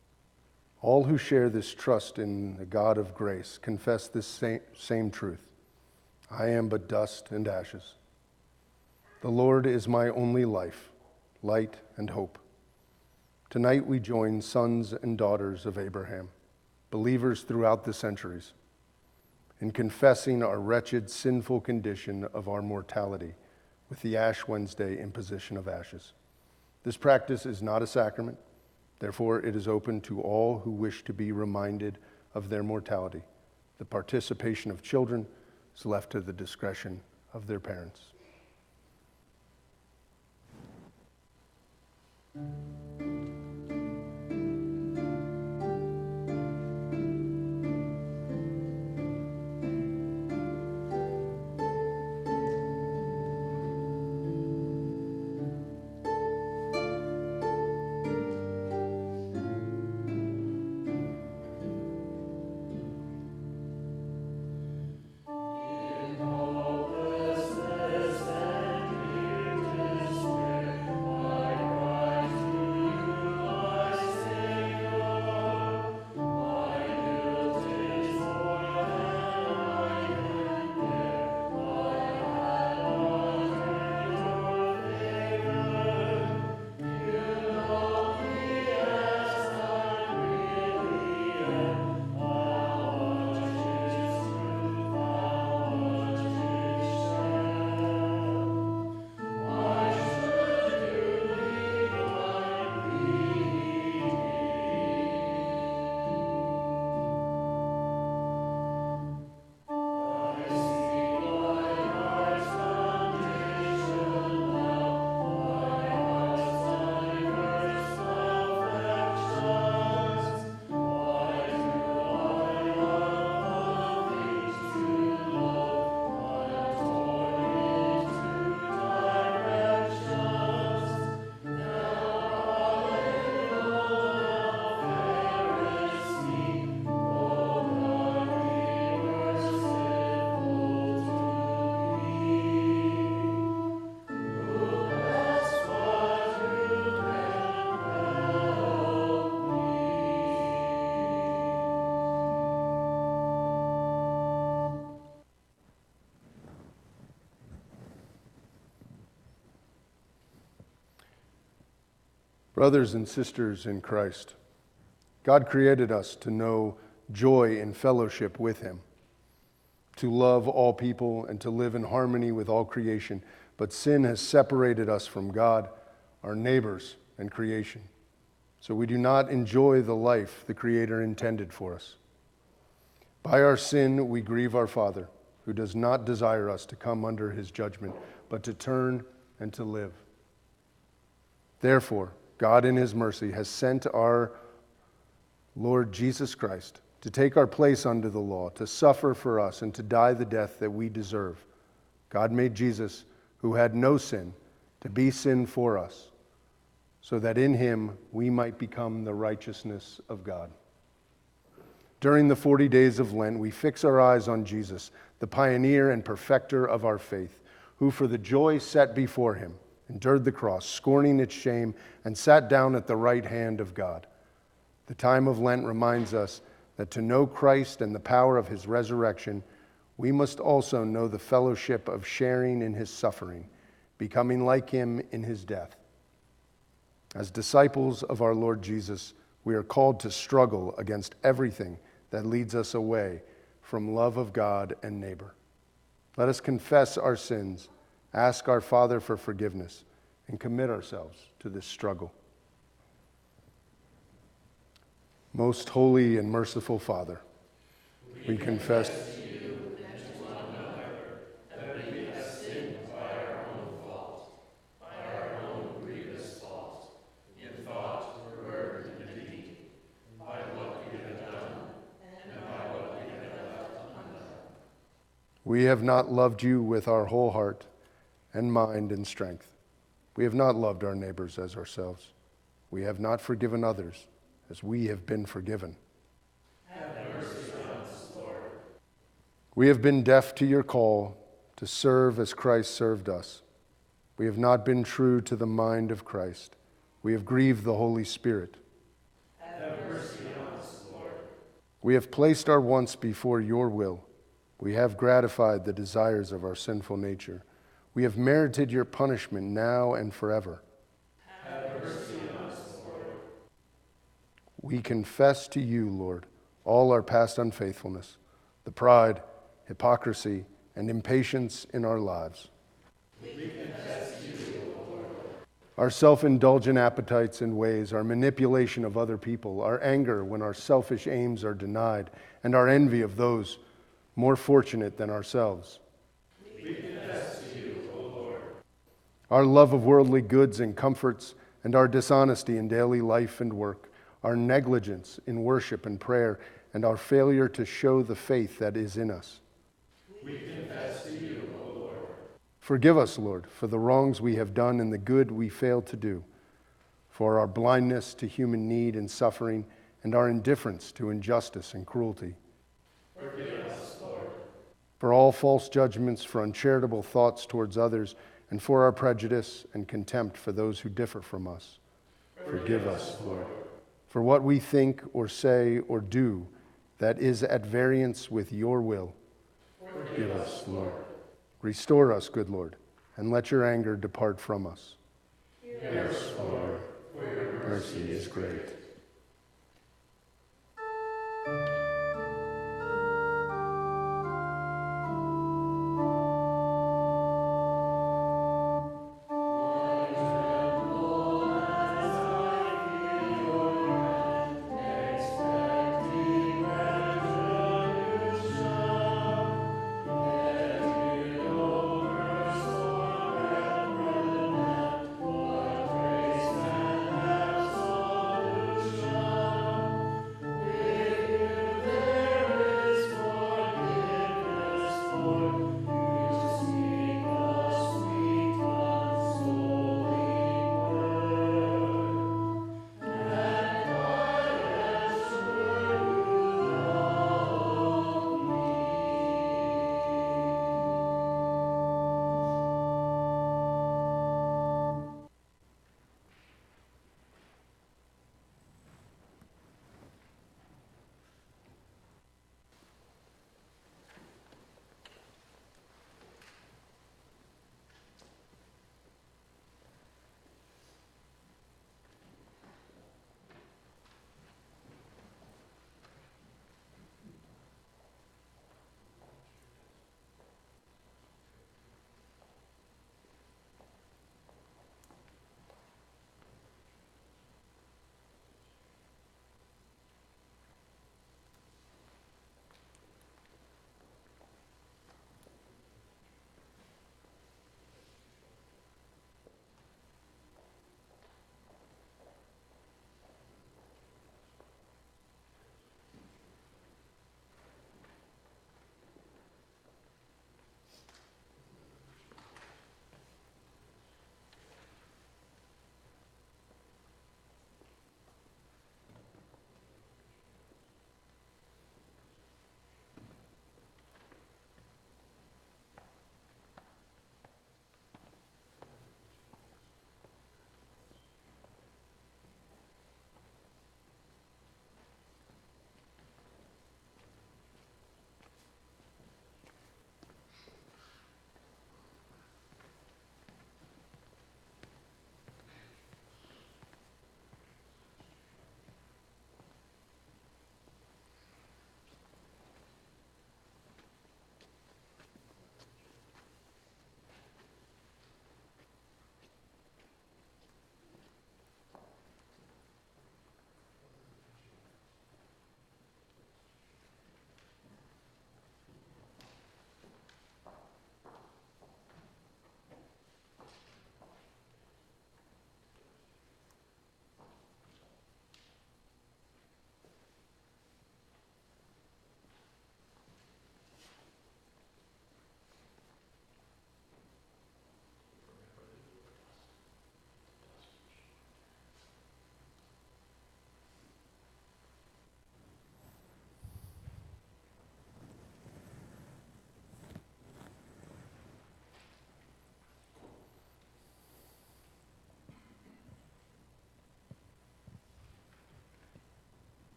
All who share this trust in the God of grace confess this same truth. I am but dust and ashes. The Lord is my only life, light and hope. Tonight we join sons and daughters of Abraham, believers throughout the centuries, in confessing our wretched, sinful condition of our mortality with the Ash Wednesday imposition of ashes. This practice is not a sacrament, therefore it is open to all who wish to be reminded of their mortality. The participation of children is left to the discretion of their parents. Brothers and sisters in Christ, God created us to know joy in fellowship with him, to love all people and to live in harmony with all creation. But sin has separated us from God, our neighbors, and creation. So we do not enjoy the life the Creator intended for us. By our sin, we grieve our Father, who does not desire us to come under his judgment, but to turn and to live. Therefore, God in his mercy has sent our Lord Jesus Christ to take our place under the law, to suffer for us, and to die the death that we deserve. God made Jesus, who had no sin, to be sin for us, so that in him we might become the righteousness of God. During the 40 days of Lent, we fix our eyes on Jesus, the pioneer and perfecter of our faith, who for the joy set before him endured the cross, scorning its shame, and sat down at the right hand of God. The time of Lent reminds us that to know Christ and the power of his resurrection, we must also know the fellowship of sharing in his suffering, becoming like him in his death. As disciples of our Lord Jesus, we are called to struggle against everything that leads us away from love of God and neighbor. Let us confess our sins, ask our Father for forgiveness, and commit ourselves to this struggle. Most holy and merciful Father, we confess to you and to one another that we have sinned by our own fault, by our own grievous fault, in thought, word, and deed, by what we have done and by what we have left undone. We have not loved you with our whole heart and mind and strength. We have not loved our neighbors as ourselves. We have not forgiven others as we have been forgiven. Have mercy on us, Lord. We have been deaf to your call to serve as Christ served us. We have not been true to the mind of Christ. We have grieved the Holy Spirit. Have mercy on us, Lord. We have placed our wants before your will. We have gratified the desires of our sinful nature. We have merited your punishment now and forever. Have mercy on us, Lord. We confess to you, Lord, all our past unfaithfulness, the pride, hypocrisy, and impatience in our lives. We confess to you, Lord. Our self-indulgent appetites and ways, our manipulation of other people, our anger when our selfish aims are denied, and our envy of those more fortunate than ourselves. We confess to you, O Lord. Our love of worldly goods and comforts, and our dishonesty in daily life and work, our negligence in worship and prayer, and our failure to show the faith that is in us. We confess to you, O Lord. Forgive us, Lord, for the wrongs we have done and the good we failed to do, for our blindness to human need and suffering, and our indifference to injustice and cruelty. Forgive us, Lord. For all false judgments, for uncharitable thoughts towards others, and for our prejudice and contempt for those who differ from us. Forgive us, Lord. For what we think or say or do that is at variance with your will. Forgive us, Lord. Restore us, good Lord, and let your anger depart from us. Hear us, Lord, for your mercy is great.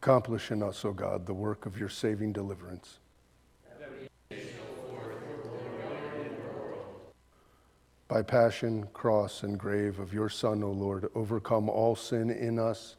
Accomplish in us, O God, the work of your saving deliverance. By passion, cross, and grave of your Son, O Lord, overcome all sin in us.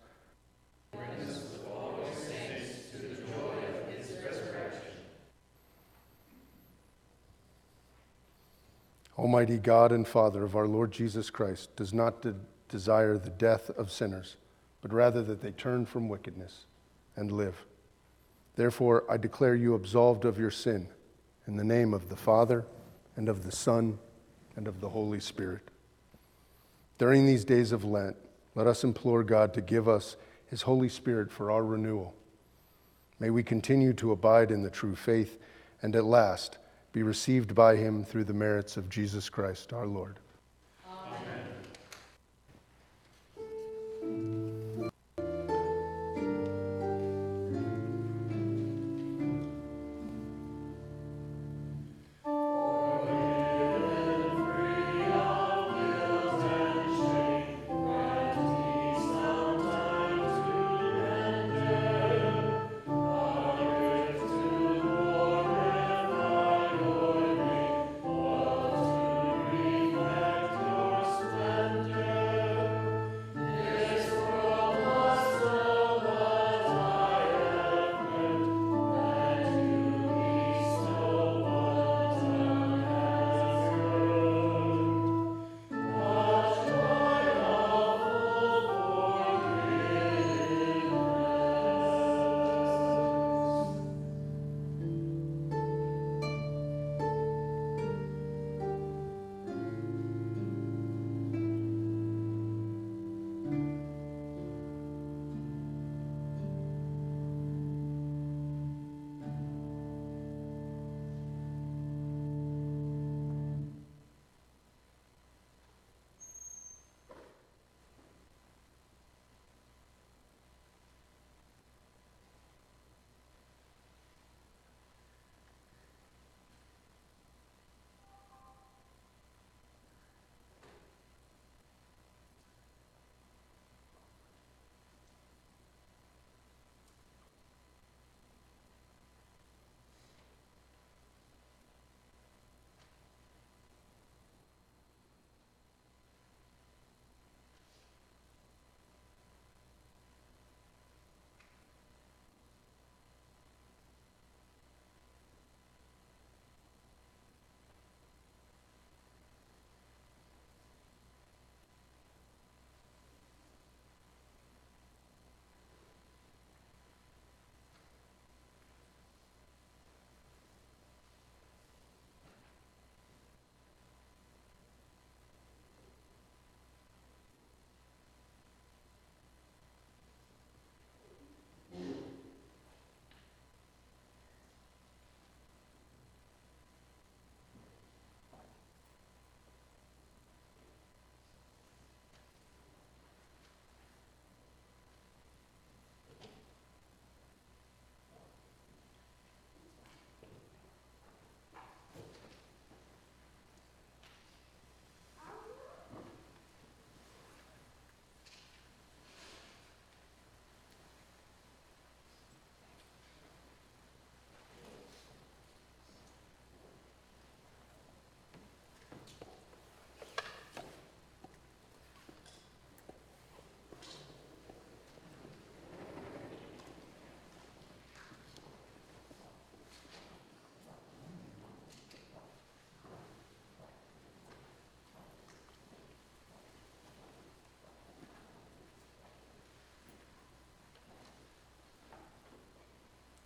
Almighty God and Father of our Lord Jesus Christ does not desire the death of sinners, but rather that they turn from wickedness and live. Therefore, I declare you absolved of your sin, in the name of the Father, and of the Son, and of the Holy Spirit. During these days of Lent, let us implore God to give us his Holy Spirit for our renewal. May we continue to abide in the true faith, and at last be received by him through the merits of Jesus Christ our Lord.